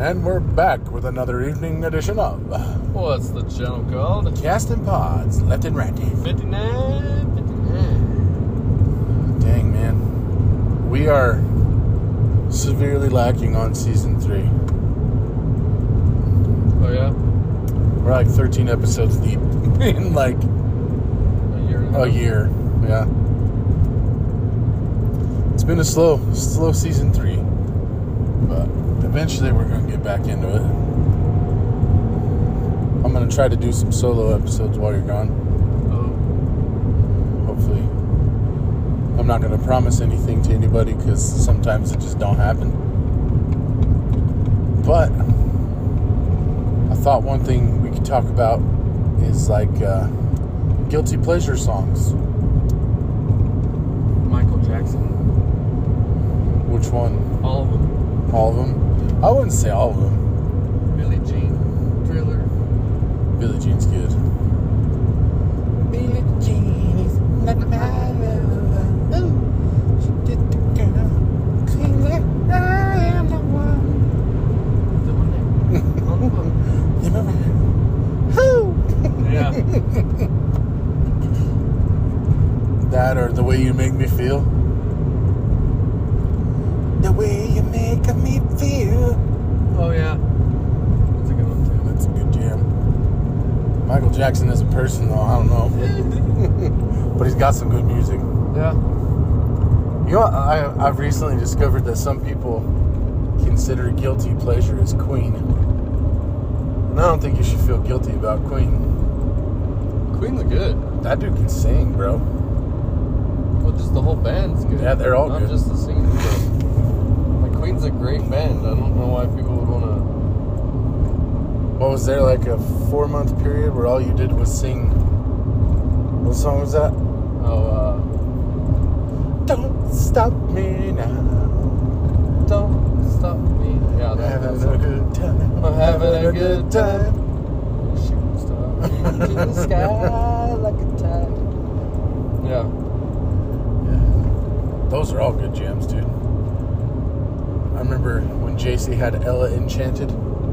And we're back with another evening edition of What's the channel called? Casting Pods, left and right. 59. Dang, man. We are severely lacking on season 3. Oh, yeah? We're like 13 episodes deep in like A year. Yeah. It's been a slow season 3. But eventually we're going to get back into it. I'm going to try to do some solo episodes while you're gone. Oh. Hopefully. I'm not going to promise anything to anybody because sometimes it just don't happen. But I thought one thing we could talk about is like guilty pleasure songs. Michael Jackson. Which one? All of them. All of them? I wouldn't say all of them. Billie Jean. Thriller. Billie Jean's good. Billie Jean is not my lover. Ooh, she did the girl. Sing like I am the one. The one there. On the book. Woo! Yeah. That or The Way You Make Me Feel. The way you make me feel. Oh, yeah. That's a good one, too. That's a good jam. Michael Jackson as a person, though, I don't know. But he's got some good music. Yeah. You know, I've recently discovered that some people consider guilty pleasure as Queen. And I don't think you should feel guilty about Queen. Queen's are good. That dude can sing, bro. Well, just the whole band's good. Yeah, they're all Not good. just the singing. Like, Queen's a great band. I don't know why people would want to... What was there, like a 4-month period where all you did was sing? What song was that? Don't stop me now. Don't stop me. Yeah, Having a good time. I'm having a good time. Shooting star into the sky like a tide. Yeah. Yeah. Those are all good jams, dude. I remember when JC had Ella Enchanted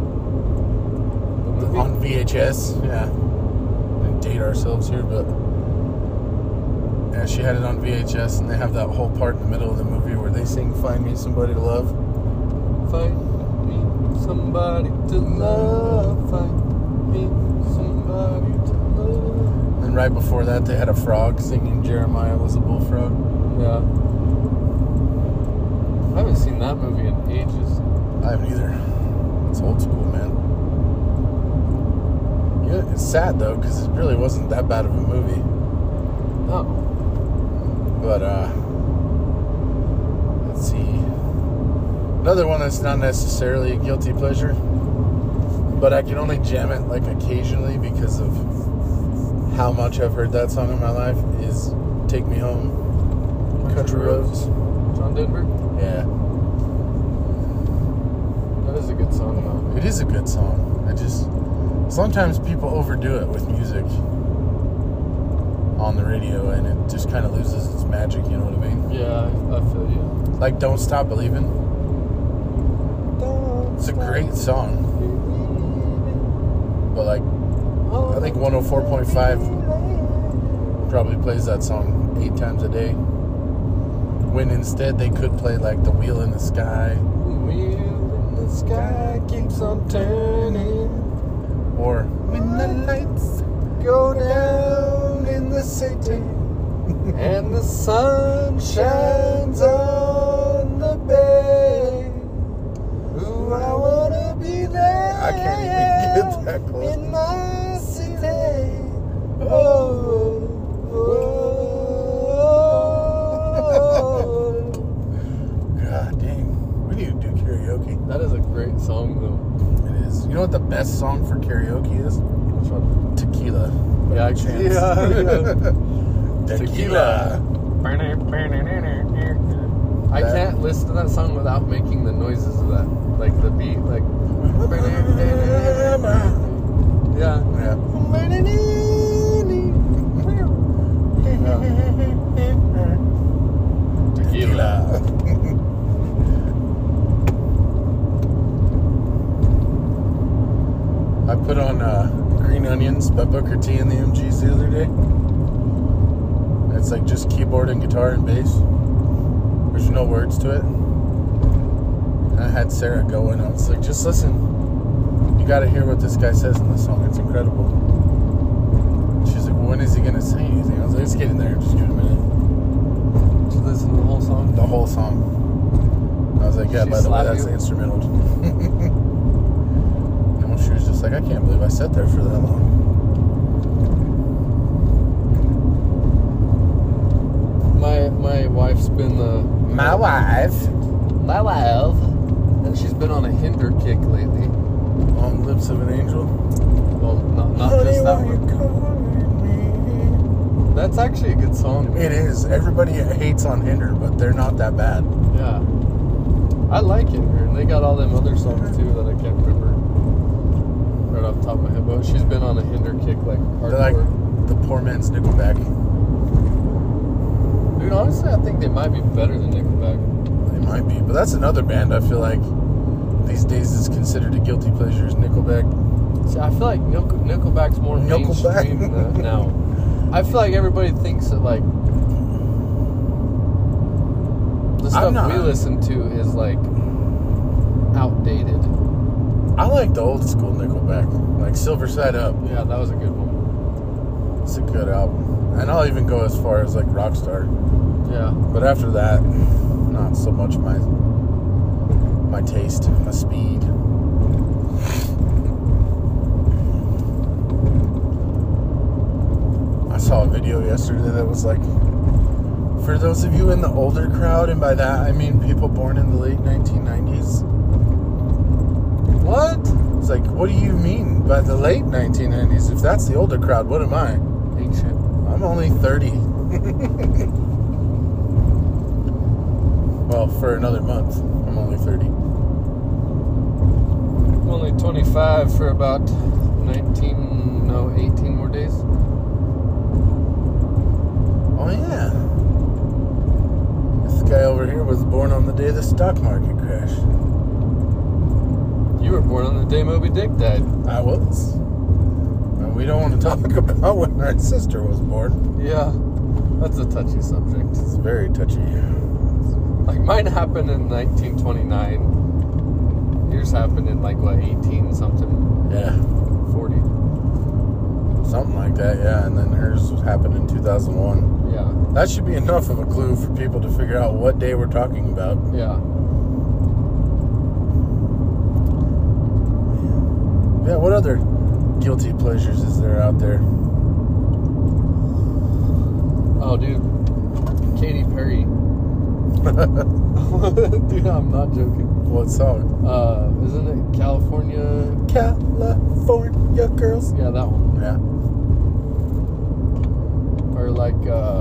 The movie? on VHS. Yeah. And date ourselves here, but yeah, she had it on VHS, and they have that whole part in the middle of the movie where they sing "Find Me Somebody to Love." Find me somebody to love. Find me somebody to love. And right before that, they had a frog singing "Jeremiah Was a Bullfrog." Yeah. I haven't seen that movie in ages. I haven't either. It's old school, man. Yeah, it's sad though, because it really wasn't that bad of a movie. No. But, let's see. Another one that's not necessarily a guilty pleasure, but I can only jam it, like, occasionally because of how much I've heard that song in my life, is Take Me Home, Country Roads. John Denver? Yeah. That is a good song, though. It is a good song. Sometimes people overdo it with music on the radio, and it just kind of loses its magic, you know what I mean? Yeah, I feel you. Like Don't Stop Believing. It's a great song. But like, I think 104.5 probably plays that song 8 times a day. When instead they could play like The Wheel in the Sky. Wheel in the sky keeps on turning. Or When the Lights Go down in the city and the sun shines on the bay. Ooh, I wanna be there. I can't even get that close. In my city. Oh, oh. God dang. We need to do karaoke. That is a great song, though. It is. You know what the best song for karaoke is? Which one? Tequila. Yeah, Chance. Tequila. I can't listen to that song without making the noises of that, like the beat, like. Yeah. Tequila. put on Green Onions by Booker T and the MGs the other day. It's like just keyboard and guitar and bass. There's no words to it. And I had Sarah go and I was like, just listen. You gotta hear what this guy says in this song. It's incredible. She's like, well, when is he gonna say anything? I was like, let's get in there. Just give it a minute. Did you listen to the whole song? The whole song. I was like, yeah, She by the way, slapped that's you? the instrumental. No, she was just like, I can't believe I sat there for that long. My wife's been My wife. and she's been on a Hinder kick lately. On Lips of an Angel. Well, not Honey, just that why you one. calling That's actually a good song. me? It is. Everybody hates on Hinder, but they're not that bad. Yeah. I like Hinder, and they got all them other songs too that I can't remember right off the top of my head. But she's been on a Hinder kick like hardcore. They're like the poor man's Nickelback. Dude, honestly, I think they might be better than Nickelback. They might be, but that's another band I feel like these days is considered a guilty pleasure is Nickelback. See, I feel like Nickelback's more Nickelback. mainstream now. I feel like everybody thinks that like the stuff not. we listen to is like outdated. I like the old school Nickelback, like Silver Side Up. Yeah, that was a good one. It's a good album. And I'll even go as far as like Rockstar. Yeah. But after that, not so much my taste, my speed. I saw a video yesterday that was like, for those of you in the older crowd, and by that I mean people born in the late 1990s. What? It's like, what do you mean by the late 1990s? If that's the older crowd, what am I? Ancient. I'm only 30. Well, for another month, I'm only 30. I'm only 25 for about 18 more days. Oh, yeah. This guy over here was born on the day the stock market crashed. You were born on the day Moby Dick died. I was. And we don't want to talk about when my sister was born. Yeah. That's a touchy subject. It's very touchy. Like mine happened in 1929. Yours happened in like what, 18 something? Yeah. 40. Something like that, yeah. And then hers happened in 2001. Yeah. That should be enough of a clue for people to figure out what day we're talking about. Yeah. Yeah, what other guilty pleasures is there out there? Oh, dude. Katy Perry. Dude, I'm not joking. What song? Isn't it California? California Girls. Yeah, that one. Yeah. Or like,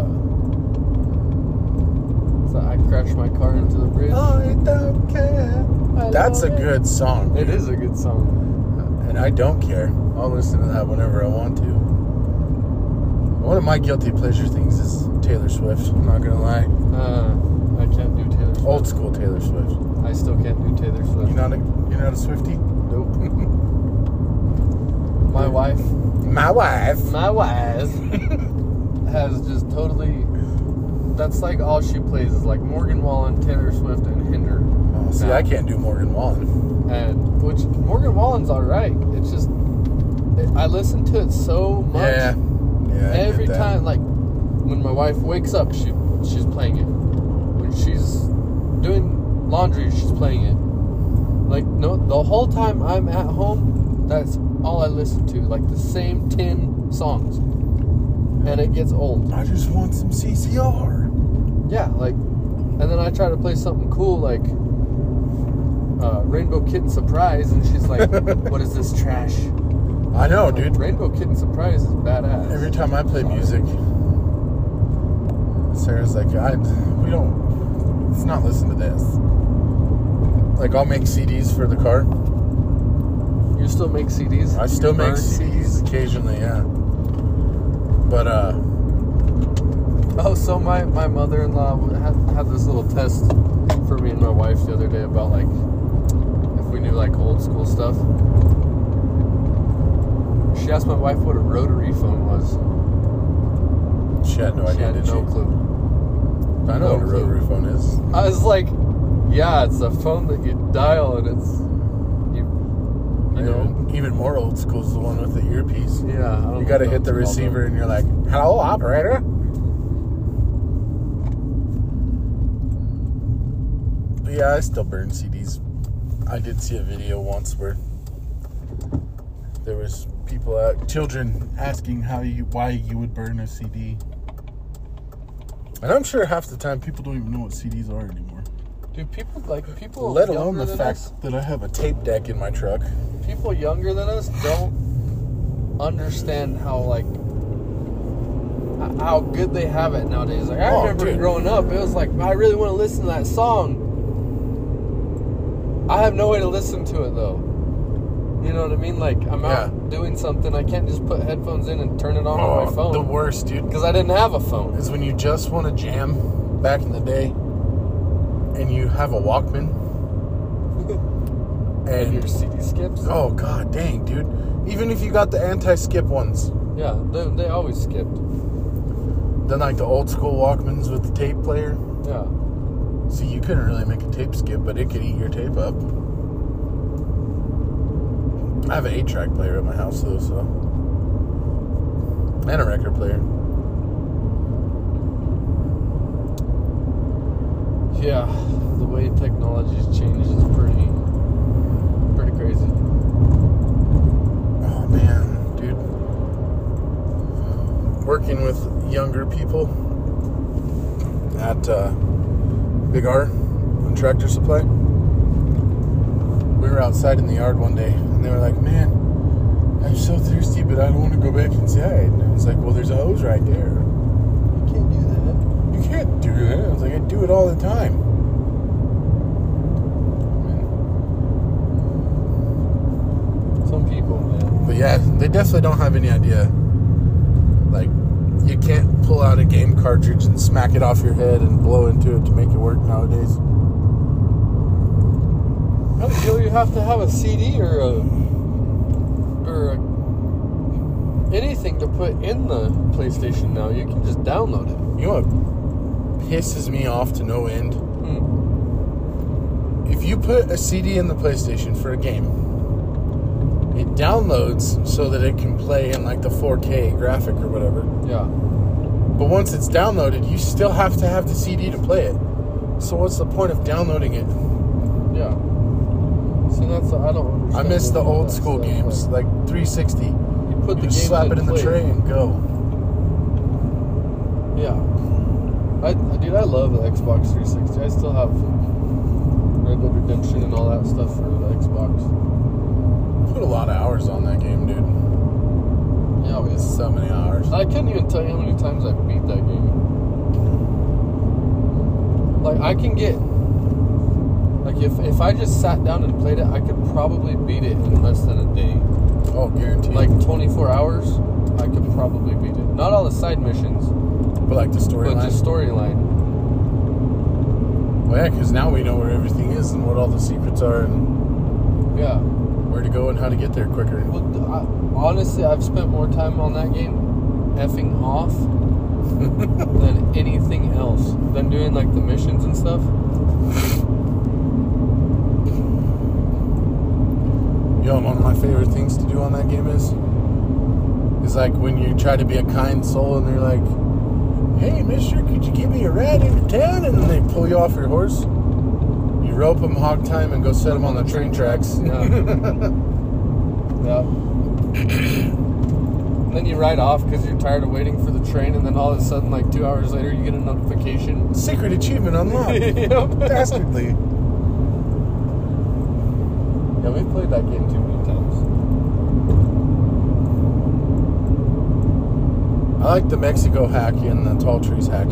so I crashed my car into the bridge. I don't care. That's a good song. It is a good song. And I don't care. I'll listen to that whenever I want to. One of my guilty pleasure things is Taylor Swift. I'm not gonna lie. I can't do Taylor Swift. Old school Taylor Swift. I still can't do Taylor Swift. You're not a Swiftie? Nope. My wife has just totally. That's like all she plays is like Morgan Wallen, Taylor Swift, and Hinder. Oh, see, I can't do Morgan Wallen. And which Morgan Wallen's alright. It's just I listen to it so much. Yeah. Yeah. I Every get that. time, like when my wife wakes up, she's playing it. When she's doing laundry, she's playing it. Like no, the whole time I'm at home, that's all I listen to. Like the same 10 songs, and it gets old. I just want some CCR. Yeah, like, and then I try to play something cool like Rainbow Kitten Surprise, and she's like, "What is this trash?" I know, dude. Rainbow Kitten Surprise is badass. Every time I play music, Sarah's like, let's not listen to this. Like, I'll make CDs for the car. You still make CDs? I still You make burn CDs occasionally, yeah. But, Oh, so my mother-in-law had this little test for me and my wife the other day about, like, if we knew, like, old school stuff. She asked my wife what a rotary phone was. She had no She idea, had did no she? clue. I know No what a clue. rotary phone is. I was like, yeah, it's a phone that you dial and it's you know. Even more old school is the one with the earpiece. Yeah, I don't You got to know hit the what it's called, receiver and you're like, "Hello, operator." But yeah, I still burn CDs. I did see a video once where there was children asking why you would burn a CD. And I'm sure half the time people don't even know what CDs are anymore. Dude, people Let alone younger the than fact us, that I have a tape deck in my truck. people younger than us don't understand how good they have it nowadays. Like I remember dude. growing up, it was like I really want to listen to that song. I have no way to listen to it though. You know what I mean? Like I'm out doing something, I can't just put headphones in and turn it on my phone. The worst, dude. Because I didn't have a phone. Is when you just want to jam back in the day and you have a Walkman. And your CD skips. Oh, god dang, dude. Even if you got the anti-skip ones. Yeah, they always skipped. Then like the old school Walkmans with the tape player. Yeah. See, you couldn't really make a tape skip, but it could eat your tape up. I have an 8-track player at my house, though, so. And a record player. Yeah, the way technology's changed is pretty crazy. Oh, man, dude. Working with younger people at Big R on Tractor Supply. We were outside in the yard one day, and they were like, "Man, I'm so thirsty, but I don't want to go back inside." And I was like, "Well, there's a hose right there." You can't do that. You can't do that. I was like, "I do it all the time." Some people, man. But yeah, they definitely don't have any idea. Like, you can't pull out a game cartridge and smack it off your head and blow into it to make it work nowadays. I don't feel you have to have a CD or anything to put in the PlayStation now. You can just download it. You know what pisses me off to no end? If you put a CD in the PlayStation for a game, it downloads so that it can play in like the 4K graphic or whatever. Yeah. But once it's downloaded, you still have to have the CD to play it. So what's the point of downloading it? Yeah. So that's I don't understand. I miss the old school stuff. games, like 360. You put You the just game slap it in the play. tray and go. Yeah. Dude, I love the Xbox 360. I still have Red Dead Redemption and all that stuff for the Xbox. Put a lot of hours on that game, dude. Yeah, we So many hours. I couldn't even tell you how many times I beat that game. Like, I can get... Like, if I just sat down and played it, I could probably beat it in less than a day. Oh, guaranteed. Like, 24 hours, I could probably beat it. Not all the side missions, but like the but storyline. just storyline. Well, yeah, because now we know where everything is and what all the secrets are and Yeah. where to go and how to get there quicker. Well, honestly, I've spent more time on that game effing off than anything else. Than doing, like, the missions and stuff. Yo, one of my favorite things to do on that game is like when you try to be a kind soul and they're like, "Hey, mister, could you give me a ride into town?" And then they pull you off your horse. You rope them hog time and go set them on the train tracks. Yeah. Yeah. And then you ride off because you're tired of waiting for the train, and then all of a sudden, like 2 hours later, you get a notification. Secret achievement unlocked. Yep. Dastardly. Yeah, we've played that game too many times. I like the Mexico hack and the Tall Trees hack.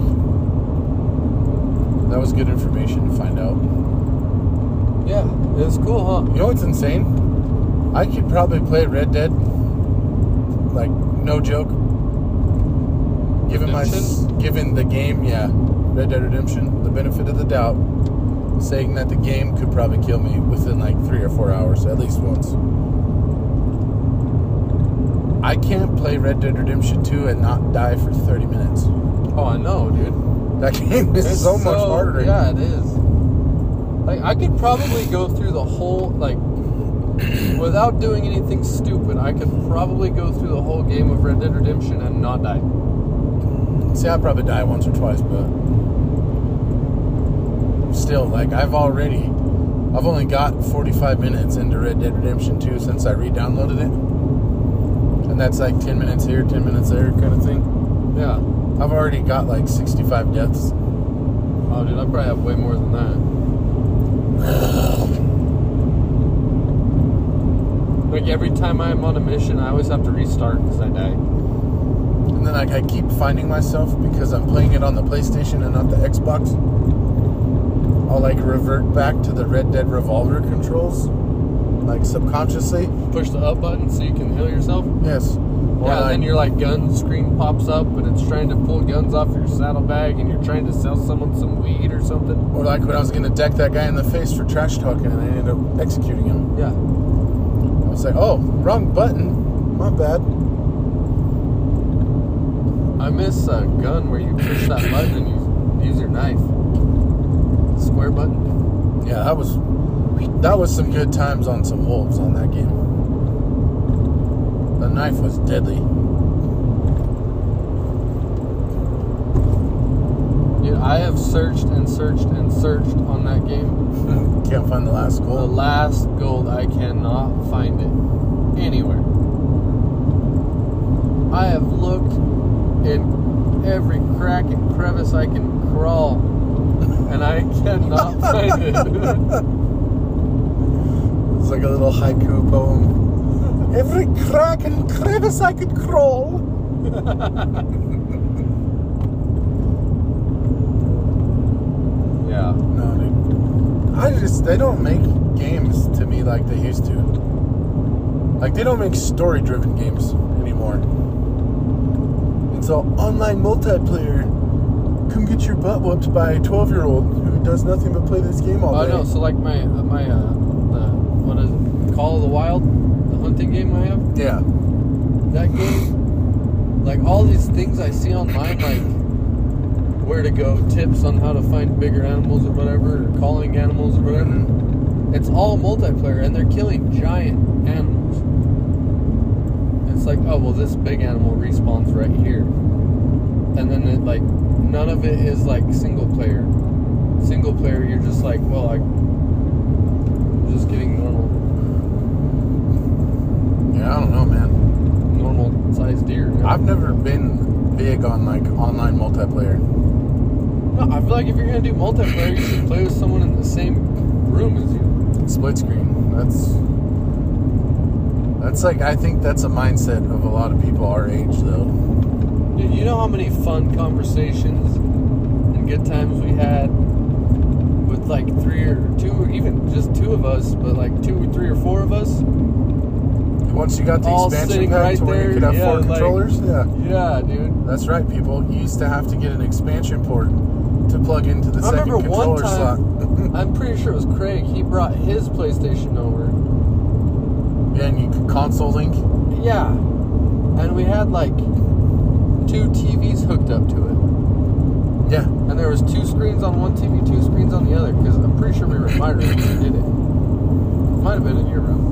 That was good information to find out. Yeah, it's cool, huh? You know what's insane? I could probably play Red Dead, like, no joke. Given the game, yeah, Red Dead Redemption, the benefit of the doubt, saying that the game could probably kill me within like 3 or 4 hours, at least once. I can't play Red Dead Redemption 2 and not die for 30 minutes. Oh, I know, dude. That game is so much harder. Yeah, it is. Like, I could probably go through the whole, like, without doing anything stupid, I could probably go through the whole game of Red Dead Redemption and not die. See, I'll probably die once or twice, but still, like, I've only got 45 minutes into Red Dead Redemption 2 since I re-downloaded it. And that's like 10 minutes here, 10 minutes there kind of thing. Yeah. I've already got like 65 deaths. Oh, dude, I probably have way more than that. Like, every time I'm on a mission, I always have to restart because I die. And then like, I keep finding myself, because I'm playing it on the PlayStation and not the Xbox, I'll like revert back to the Red Dead Revolver controls, like subconsciously. Push the up button so you can heal yourself? Yes. Or Yeah, like, then your like gun screen pops up and it's trying to pull guns off your saddlebag and you're trying to sell someone some weed or something. or like when I was gonna deck that guy in the face for trash talking and I ended up executing him. Yeah. I was like, oh, wrong button. My bad. I miss a gun where you push that button and you use your knife. Square button. Yeah, that was some good times on some wolves on that game. The knife was deadly. Dude, I have searched and searched and searched on that game. Can't find the last The goal. last gold, I cannot find it anywhere. I have looked in every crack and crevice I can crawl, and I cannot find it. It's like a little haiku poem. Every crack and crevice I could crawl. Yeah. No, dude. They don't make games to me like they used to. Like, they don't make story-driven games anymore. It's all online multiplayer. Come get your butt whooped by a 12-year-old who does nothing but play this game all day. I know. So like my what is it? Call of the Wild, the hunting game I have. Yeah. That game, like all these things I see online, like where to go, tips on how to find bigger animals or whatever, or calling animals or whatever. Mm-hmm. It's all multiplayer, and they're killing giant animals. And it's like, oh well, this big animal respawns right here, and then it, like none of it is like single player. Single player, you're just like, well, I'm just getting normal. Yeah, I don't know, man. Normal sized deer. You know? I've never been big on, like, online multiplayer. No, I feel like if you're gonna do multiplayer, you should play with someone in the same room as you. Split screen. That's like, I think that's a mindset of a lot of people our age, though. Dude, you know how many fun conversations and good times we had with like three or two, or even just two of us, but like 2 or 3 or 4 of us. Once you got the All expansion sitting pack right to where there, you could have yeah, 4 like- controllers, yeah. Yeah, dude. That's right, people. You used to have to get an expansion port to plug into the I second remember one controller slot. time, I'm pretty sure it was Craig, he brought his PlayStation over. Yeah, and you could console link. Yeah. And we had like 2 TVs hooked up to it. Yeah. And there was 2 screens on one TV, 2 screens on the other, because I'm pretty sure we were in my room when we did it. Might have been in your room.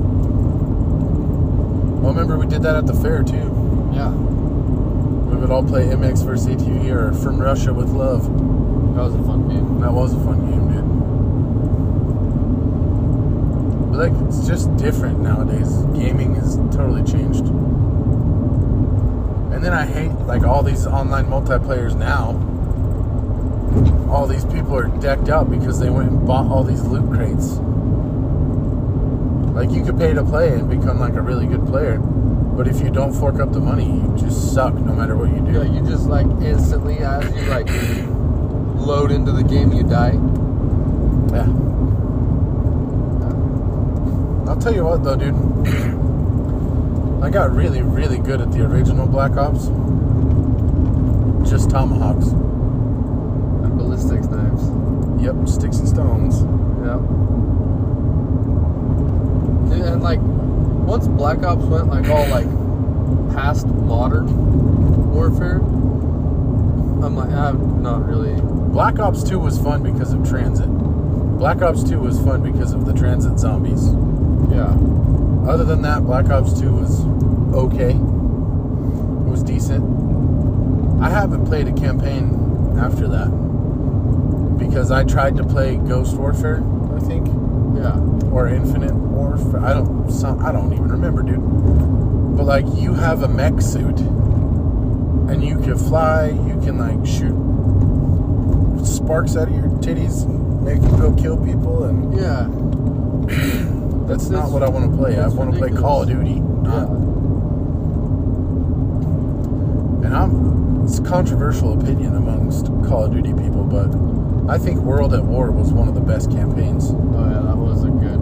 Well, remember we did that at the fair, too. Yeah. We would all play MX vs. ATV or From Russia with Love. That was a fun game. That was a fun game, dude. But, like, it's just different nowadays. Gaming has totally changed. And then I hate, like, all these online multiplayers now. All these people are decked out because they went and bought all these loot crates. Like, you could pay to play and become, like, a really good player. But if you don't fork up the money, you just suck no matter what you do. Yeah, you just like instantly, as you like load into the game, you die. Yeah. I'll tell you what, though, dude. I got really, really good at the original Black Ops. Just tomahawks. And ballistics knives. Yep, sticks and stones. Yeah. Dude, and like once Black Ops went like all like past modern warfare, I'm like, I'm not really. Black Ops 2 was fun because of transit. Black Ops 2 was fun because of the transit zombies. Yeah. Other than that, Black Ops 2 was okay. It was decent. I haven't played a campaign after that because I tried to play Ghost Warfare, I think. Yeah. Or Infinite Warfare. I don't even remember, dude. But like, you have a mech suit and you can fly, you can like shoot sparks out of your titties and make them go kill people, and Yeah. that's not what I want to play. I want to play Call of Duty. Yeah. And it's a controversial opinion amongst Call of Duty people, but I think World at War was one of the best campaigns. Oh yeah, that was a good.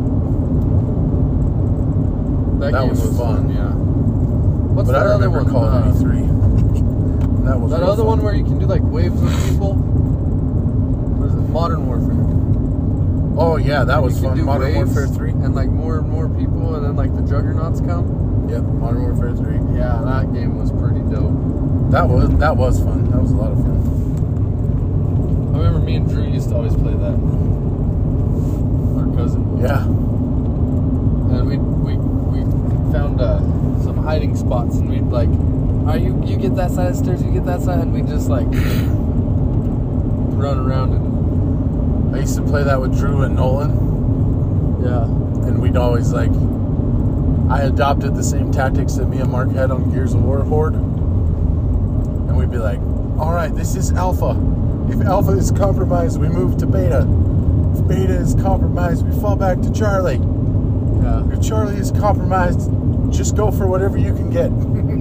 That game was fun. Yeah. What's But that I other remember one? Call of Duty 3. That was That real other fun. one where you can do like waves of people. What is it? Modern Warfare. Oh yeah, that was You can fun. do Modern waves, Warfare 3. and like more and more people, and then like the Juggernauts come. Yep, Modern Warfare 3. Yeah, that game was pretty dope. That was fun. That was a lot of fun. I remember me and Drew used to always play that. Our cousin. Yeah. And we found some hiding spots, and we'd like, you get that side of the stairs, you get that side, and we just like run around and I used to play that with Drew and Nolan, yeah. and we'd always like, I adopted the same tactics that me and Mark had on Gears of War Horde, and we'd be like, all right, this is Alpha. If Alpha is compromised, we move to Beta. If Beta is compromised, we fall back to Charlie. Yeah. If Charlie is compromised, just go for whatever you can get.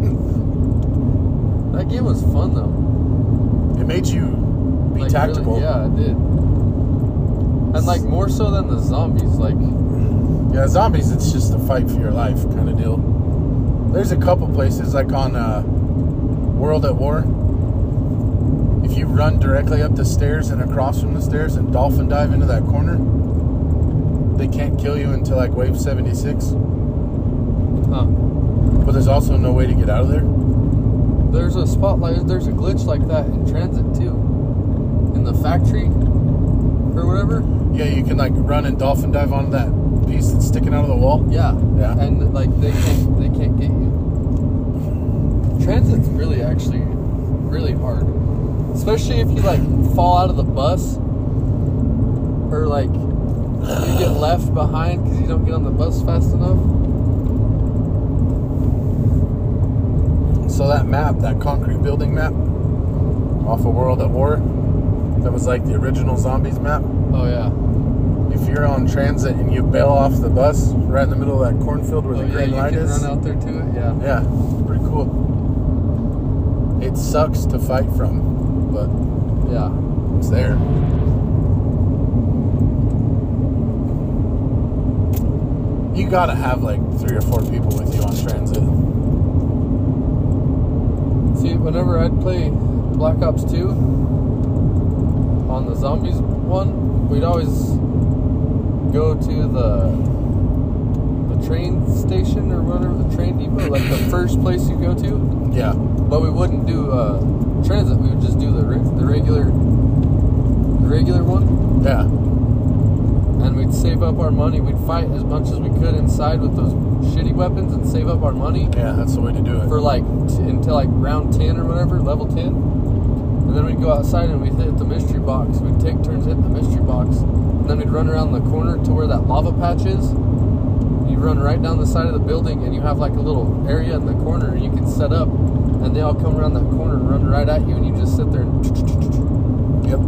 That game was fun though. It made you be Like, tactical. Really, yeah, it did. And like more so than the zombies, like Yeah, zombies, it's just a fight for your life kind of deal. There's a couple places, like on World at War. If you run directly up the stairs and across from the stairs and dolphin dive into that corner, they can't kill you until like wave 76. But there's also no way to get out of there. there's a spot like there's a glitch like that in transit too. In the factory or whatever. Yeah, you can like run and dolphin dive onto that piece that's sticking out of the wall. Yeah. Yeah. And like they can't get you. Transit's really actually really hard. Especially if you like fall out of the bus or like you get left behind because you don't get on the bus fast enough. So that map, that concrete building map off of World at War, that was like the original Zombies map. Oh yeah. If you're on transit and you bail off the bus right in the middle of that cornfield where the green light you can is, run out there to it. Yeah. yeah, pretty cool. It sucks to fight from, but Yeah. it's there. You gotta have like 3 or 4 people with you on transit. See, whenever I'd play Black Ops 2 on the zombies one, we'd always go to the train station or whatever, the train depot, like the first place you go to. Yeah. But we wouldn't do transit. We would just do the regular one, Yeah. and we'd save up our money. We'd fight as much as we could inside with those shitty weapons and save up our money Yeah, that's the way to do it. for like until like round 10 or whatever, level 10. And then we'd go outside and we'd hit the mystery box. We'd take turns hitting the mystery box, and then we'd run around the corner to where that lava patch is. You run right down the side of the building, and you have like a little area in the corner, and you can set up, and they all come around that corner and run right at you, and you just sit there and Yep.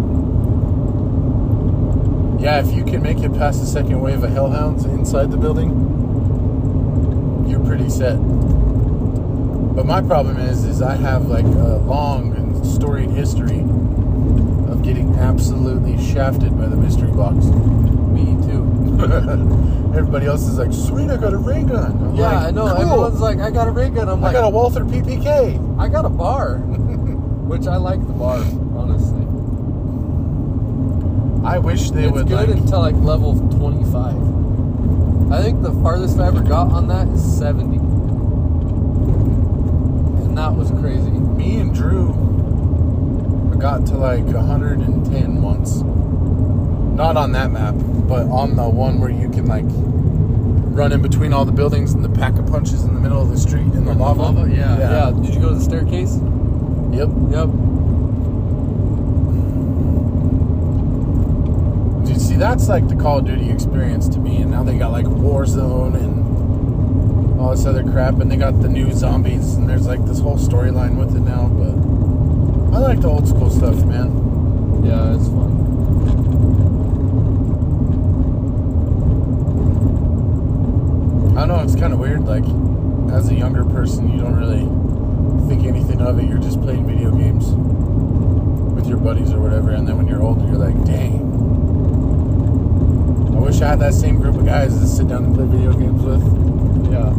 Yeah, if you can make it past the second wave of hellhounds inside the building, you're pretty set. But my problem is I have like a long and storied history of getting absolutely shafted by the mystery box. me too. Everybody else is like, sweet, I got a ray gun. I'm Yeah, like, I know. cool. Everyone's like, I got a ray gun. I'm I like, got a Walther PPK. I got a bar. Which I like the bar, honestly. I wish they It's would good like... until like level 25. I think the farthest I ever got on that is 70. And that was crazy. Me and Drew got to like 110 once. Not on that map, but on the one where you can like run in between all the buildings and the pack-a-punches in the middle of the street in the lava. Yeah. Did you go to the staircase? Yep. Dude, see, that's like the Call of Duty experience to me. And now they got like Warzone and all this other crap, and they got the new zombies, and there's like this whole storyline with it now. But I like the old school stuff, man. Yeah, it's fun. I don't know, it's kind of weird. Like, as a younger person, you don't really think anything of it. You're just playing video games with your buddies or whatever, and then when you're older, you're like, dang, I wish I had that same group of guys to sit down and play video games with. Yeah.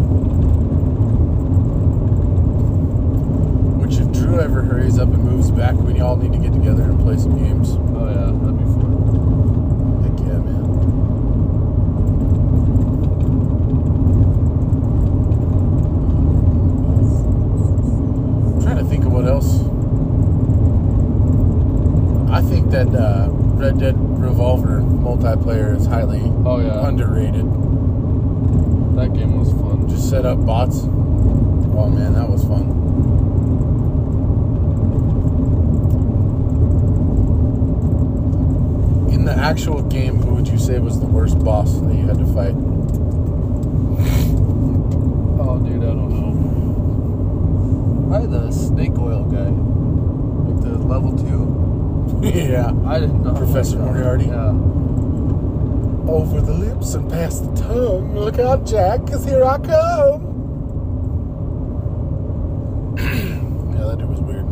Which, if Drew ever hurries up and moves back, we all need to get together and play some games. Oh yeah, that'd be fun. Heck yeah, man. I'm trying to think of what else. I think that Red Dead Revolver multiplayer is highly underrated. That game was fun. Just set up bots. Oh man, that was fun. In the actual game, who would you say was the worst boss that you had to fight? Oh, dude, I don't know. Probably the snake oil guy. Like the level 2. Yeah. I didn't know. Professor Moriarty? Yeah. Over the lips and past the tongue. Look out, Jack, 'cause here I come. Yeah, that dude was weird.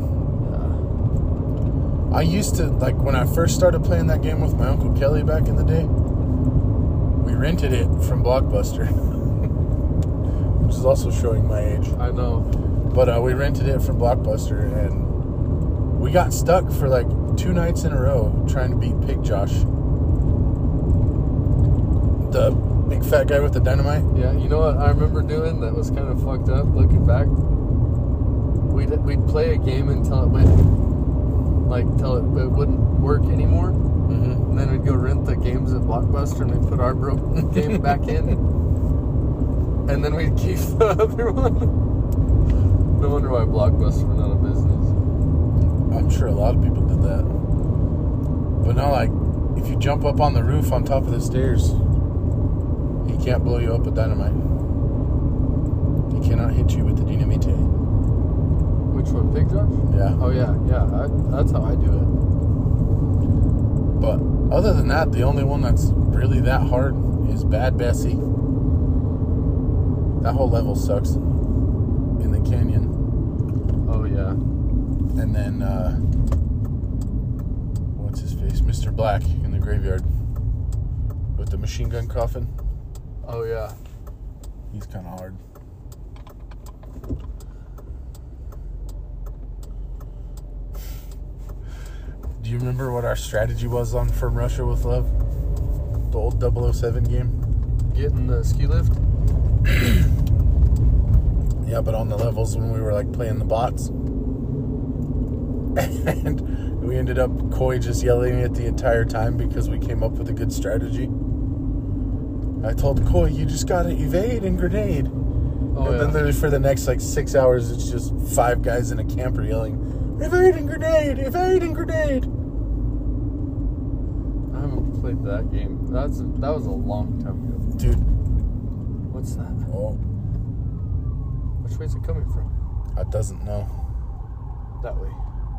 Yeah. I used to, like, when I first started playing that game with my Uncle Kelly back in the day, we rented it from Blockbuster. Which is also showing my age. I know. But we rented it from Blockbuster, and we got stuck for, like, 2 nights in a row trying to beat Pig Josh. The big fat guy with the dynamite. Yeah, you know what I remember doing that was kind of fucked up looking back? We'd play a game until it went, like, till it wouldn't work anymore. Mm-hmm. And then we'd go rent the games at Blockbuster and we'd put our broken game back in. And then we'd keep the other one. No wonder why Blockbuster went out of business. I'm sure a lot of people did that. But now, like, if you jump up on the roof on top of the stairs, he can't blow you up with dynamite. He cannot hit you with the dynamite. Which one, Pig Josh? Yeah. Oh, yeah. That's how I do it. But other than that, the only one that's really that hard is Bad Bessie. That whole level sucks in the canyon. Oh, yeah. And then, what's his face? Mr. Black in the graveyard with the machine gun coffin. Oh, yeah. He's kind of hard. Do you remember what our strategy was on From Russia with Love? The old 007 game? Getting the ski lift? Yeah, but on the levels when we were like playing the bots. And we ended up Coy just yelling at the entire time because we came up with a good strategy. I told Coy, you just gotta evade and grenade. Oh, and yeah. then literally for the next like 6 hours, it's just 5 guys in a camper yelling, evade and grenade, evade and grenade. I haven't played that game. That was a long time ago. Dude. What's that? Oh, Which way is it coming from? I doesn't know. That way.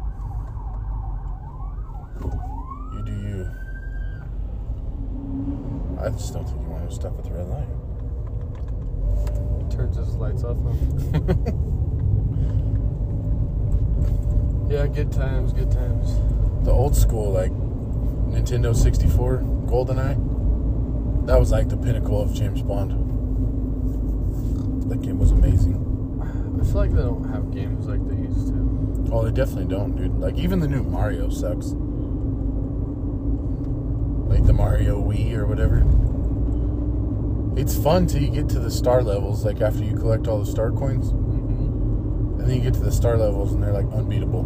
You do you. I just don't think you want to stop at the red light. Turns his lights off. Yeah, good times, good times. The old school, like, Nintendo 64, GoldenEye, that was like the pinnacle of James Bond. That game was amazing. I feel like they don't have games like they used to. Oh, they definitely don't, dude. Like, even the new Mario sucks. Like the Mario Wii or whatever. It's fun till you get to the star levels, like after you collect all the star coins. Mm-hmm. And then you get to the star levels and they're like unbeatable.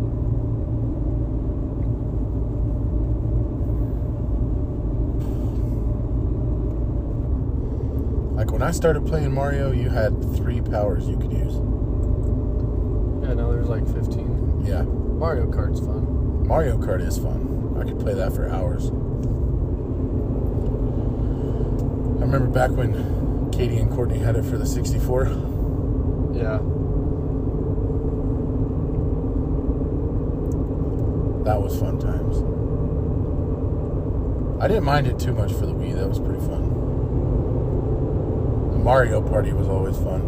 Like when I started playing Mario, you had 3 powers you could use. Yeah, now there's like 15. Yeah. Mario Kart's fun. Mario Kart is fun. I could play that for hours. I remember back when Katie and Courtney had it for the 64. Yeah. That was fun times. I didn't mind it too much for the Wii. That was pretty fun. The Mario Party was always fun.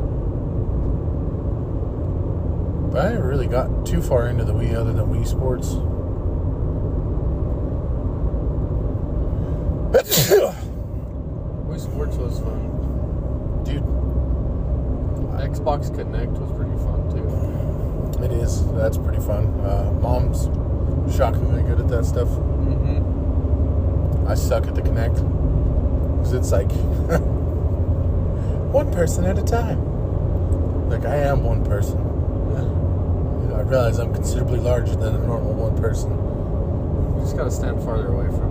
But I never really got too far into the Wii other than Wii Sports. Wii Sports was fun. Dude. Xbox Connect was pretty fun too. It is. That's pretty fun. Mom's shockingly good at that stuff. Mm-hmm. I suck at the Connect. Because it's like one person at a time. Like, I am one person. I realize I'm considerably larger than a normal one person. You just gotta stand farther away from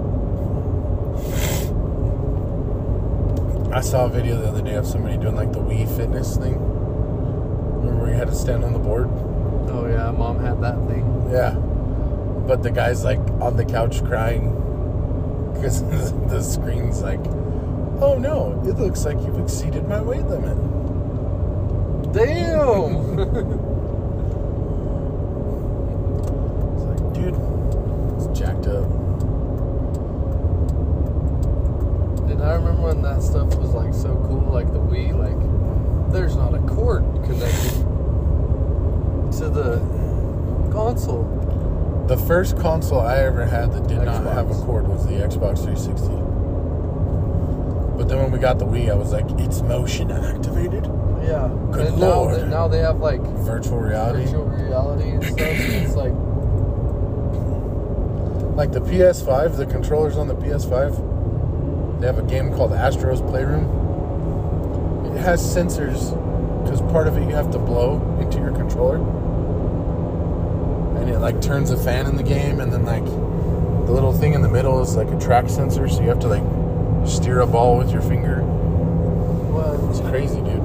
I saw a video the other day of somebody doing like the Wii Fitness thing. Remember where you had to stand on the board? it. Oh yeah, Mom had that thing. Yeah. But the guy's like on the couch crying because the screen's like, oh no, it looks like you've exceeded my weight limit. Damn! It's like, dude, it's jacked up. And I remember when that stuff was like so cool, like the Wii, like there's not a cord connected to the console. The first console I ever had that did not Xbox. have a cord was the Xbox 360. But then when we got the Wii, I was like, it's motion activated. Yeah. Good and Lord. Now they have like Virtual reality. virtual reality and stuff. It's Like the PS5, the controllers on the PS5, they have a game called Astro's Playroom. It has sensors, because part of it you have to blow into your controller. And it like turns a fan in the game, and then like the little thing in the middle is like a track sensor, so you have to like steer a ball with your finger. It's crazy, dude.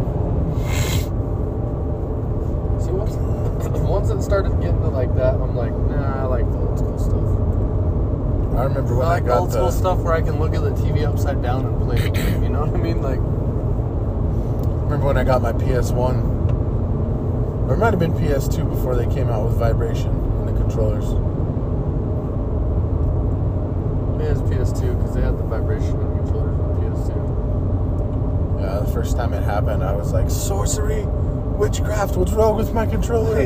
See, once it started getting to like that, I'm like, nah, I like the old school stuff. I remember when I like got old school stuff where I can look at the TV upside down and play the game. You know what I mean? Like, remember when I got my PS1, or it might have been PS2 before they came out with vibration in the controllers. it was PS2 because they had the vibration in the controllers on PS2. Yeah, the first time it happened, I was like, sorcery, witchcraft, what's wrong with my controller?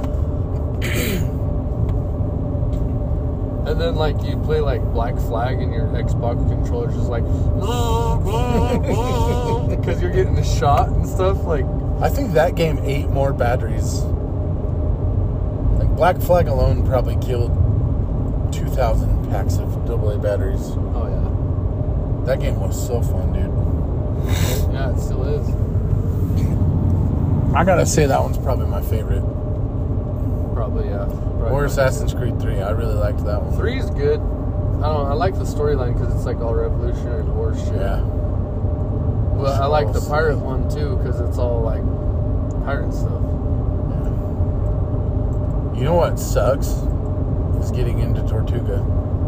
And then like you play like Black Flag and your Xbox controller's just like because you're getting a shot and stuff. Like, I think that game ate more batteries. Like Black Flag alone probably killed 2,000 packs of AA batteries. oh yeah. That game was so fun, dude. Yeah, it still is. I gotta say that one's probably my favorite. Probably, yeah. Probably. Or Assassin's Creed 3. I really liked that one. 3 is good. I don't know. I like the storyline because it's like all Revolutionary War shit. Yeah. Well, I like the pirate one too because it's all like pirate stuff. You know what sucks? Is getting into Tortuga.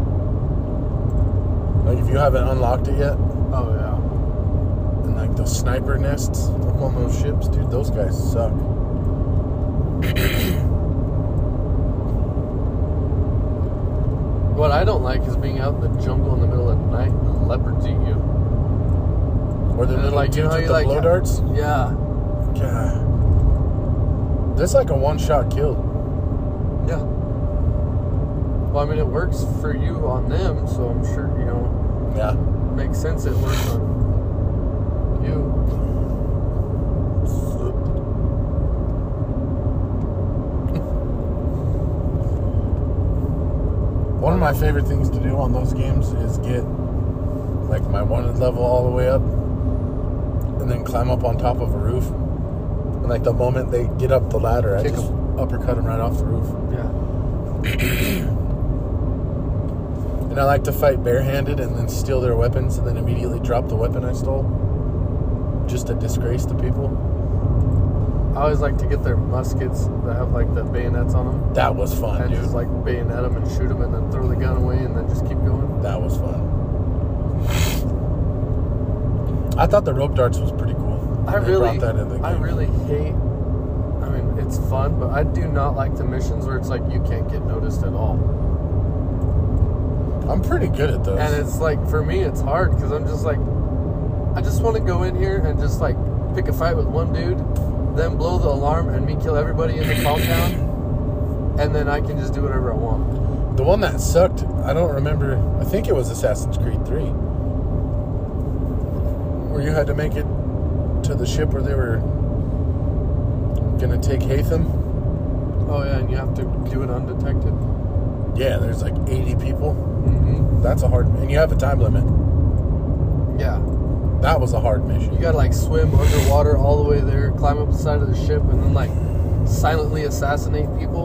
Like if you haven't unlocked it yet, Oh yeah. and like those sniper nests up on those ships, dude, those guys suck. What I don't like is being out in the jungle in the middle of the night and the leopards eat you. Or the And little like, you dudes know, with you the like- blow darts. Yeah. God. That's like a one-shot kill. Yeah. Well, I mean, it works for you on them, so I'm sure, you know, Yeah. makes sense it works on you. One of my favorite things to do on those games is get like my wanted level all the way up and then climb up on top of a roof And like the moment they get up the ladder, I Kick just uppercut them right off the roof. Yeah. And I like to fight barehanded and then steal their weapons and then immediately drop the weapon I stole. Just to disgrace the people. I always like to get their muskets that have like the bayonets on them. That was fun, And dude. just like bayonet them and shoot them and then throw the gun away and then just keep going. That was fun. I thought the rope darts was pretty cool. I They really brought that in the game. hate, I mean, it's fun, but I do not like the missions where it's like you can't get noticed at all. I'm pretty good at those. And it's like, for me, it's hard because I'm just like, I just want to go in here and just like pick a fight with one dude, then blow the alarm and me kill everybody in the compound, and then I can just do whatever I want. The one that sucked, I don't remember. I think it was Assassin's Creed 3. Where you had to make it to the ship where they were going to take Hatham. Oh, yeah, and you have to do it undetected. Yeah, there's like 80 people. Mm-hmm. That's a hard... And you have a time limit. Yeah. That was a hard mission. You gotta like swim underwater all the way there, climb up the side of the ship, and then like silently assassinate people.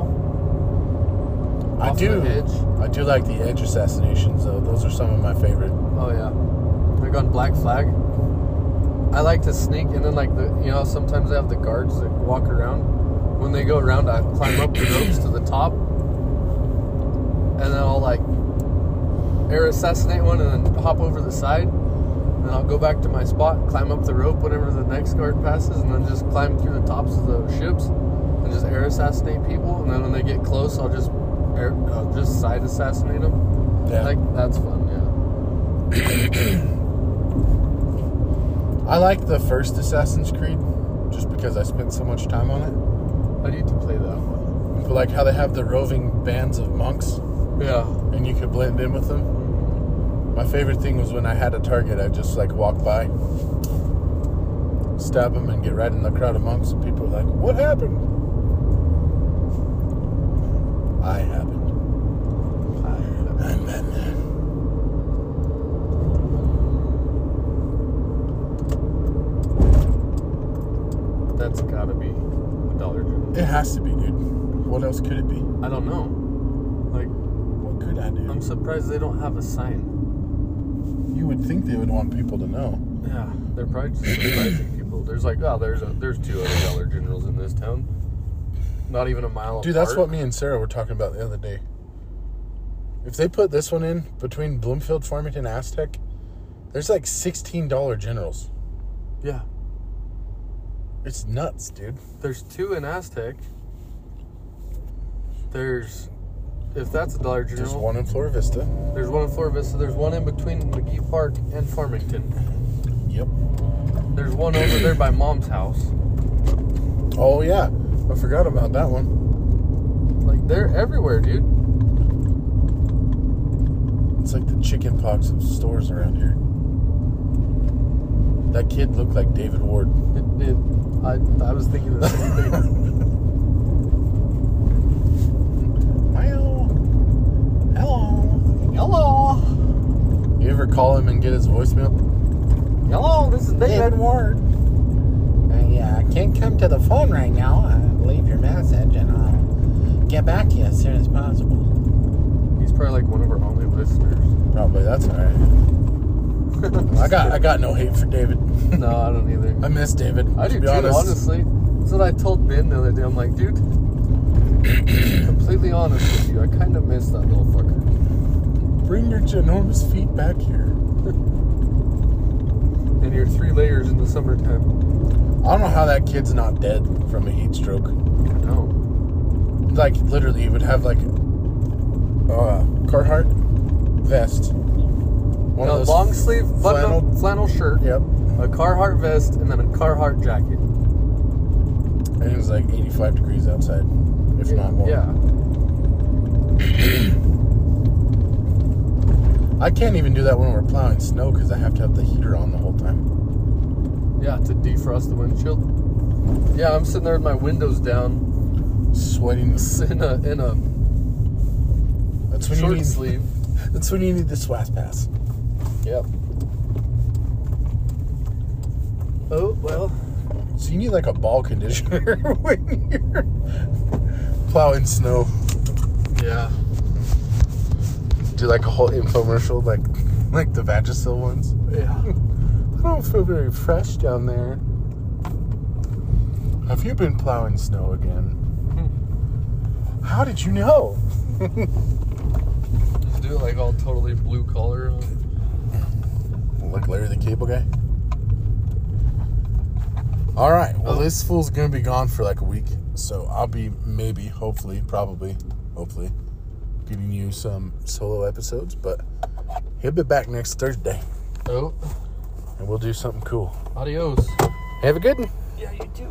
I off do. the edge. I do like the edge assassinations, though. Those are some of my favorite. Oh yeah, like on Black Flag. I like to sneak, and then like sometimes they have the guards that walk around. When they go around, I climb up the ropes to the top, and then I'll like air assassinate one, and then hop over the side. And I'll go back to my spot, climb up the rope whenever the next guard passes, and then just climb through the tops of the ships and just air assassinate people. And then when they get close, I'll just side assassinate them. Yeah. Like, that's fun, yeah. I like the first Assassin's Creed, just because I spent so much time on it. I need to play that one. But like how they have the roving bands of monks, Yeah. and you could blend in with them. My favorite thing was when I had a target, I'd just like walk by, stab them, and get right in the crowd of monks, and people were like, "What happened?" I happened. I'm Batman. That's gotta be a Dollar General. It has to be, dude. What else could it be? I don't know. Like, What could I do? I'm surprised they don't have a sign. You would think they would want people to know. Yeah, they're probably just surprising people. There's like, oh, there's 2 other Dollar Generals in this town. Not even a mile Dude, apart. that's what me and Sarah were talking about the other day. If they put this one in between Bloomfield, Farmington, Aztec, there's like $16 Generals. Yeah. It's nuts, dude. There's 2 in Aztec. There's, if that's a Dollar General. There's one in Flora Vista. There's one in Flora Vista. There's one in between McGee Park and Farmington. Yep. There's one over there by Mom's house. Oh, yeah. I forgot about that one. Like, they're everywhere, dude. It's like the chicken pox of stores around here. That kid looked like David Ward. It did. I was thinking the same thing. Well, hello. Hello. You ever call him and get his voicemail? Hello, this is David. Ward. I can't come to the phone right now. Leave your message and I'll get back to you as soon as possible. He's probably like one of our only listeners. Probably, that's alright. I got no hate for David. No, I don't either. I miss David. I do to be too, honest. honestly. That's what I told Ben the other day. I'm like, dude, completely honest with you, I kind of miss that little fucker. Bring your ginormous feet back here. And your 3 layers in the summertime. I don't know how that kid's not dead from a heat stroke. No. Like, literally, he would have like Carhartt vest. One A of those long sleeve flannel shirt, Yep. a Carhartt vest, and then a Carhartt jacket. And it was like 85 degrees outside, if not more. Yeah. I can't even do that when we're plowing snow because I have to have the heater on the whole time. Yeah, to defrost the windshield. Yeah, I'm sitting there with my windows down, Sweating. in a That's when you short need. sleeve. That's when you need the SWAS pass. Yep. Oh, well. So you need like a ball conditioner when you're plowing snow. Yeah. Do like a whole infomercial like the Vagisil ones. Yeah. I don't feel very fresh down there. Have you been plowing snow again? How did you know? Just do it like all totally blue collar. Like Larry the Cable Guy. Alright, well this fool's gonna be gone for like a week. So I'll be maybe, hopefully, probably, getting you some solo episodes. But he'll be back next Thursday. Oh. And we'll do something cool. Adios. Have a good one. Yeah, you too.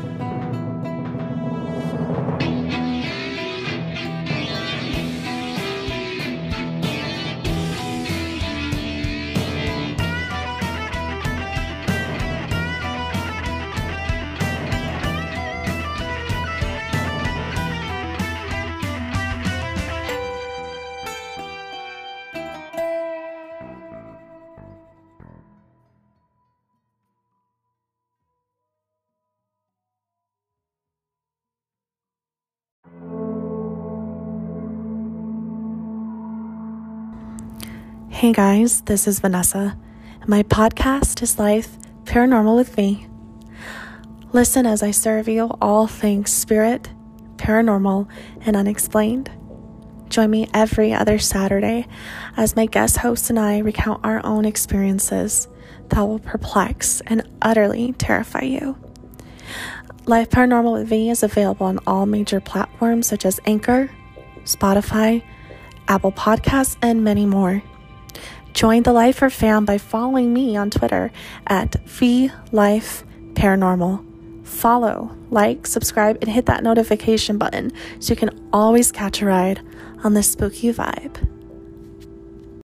Hey guys, this is Vanessa. My podcast is Life Paranormal with Me. Listen as I serve you all things spirit, paranormal, and unexplained. Join me every other Saturday as my guest host and I recount our own experiences that will perplex and utterly terrify you. Life Paranormal with Me is available on all major platforms such as Anchor, Spotify, Apple Podcasts, and many more. Join the Lifer fam by following me on Twitter at VLifeParanormal. Follow, like, subscribe, and hit that notification button so you can always catch a ride on this spooky vibe.